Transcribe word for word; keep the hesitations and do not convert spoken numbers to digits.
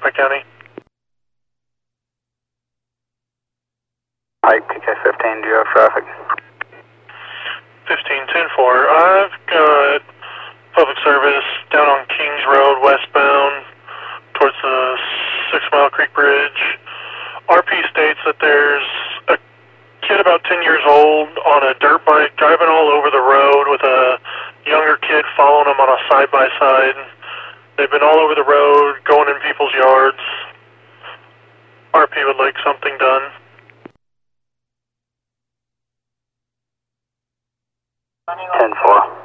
County. Pike, P K fifteen, do you have traffic? fifteen ten four. I've got public service down on Kings Road, westbound, towards the Six Mile Creek Bridge. R P states that there's a kid about ten years old on a dirt bike driving all over the road with a younger kid following him on a side-by-side. They've been all over the road, going in people's yards. R P would like something done. ten four.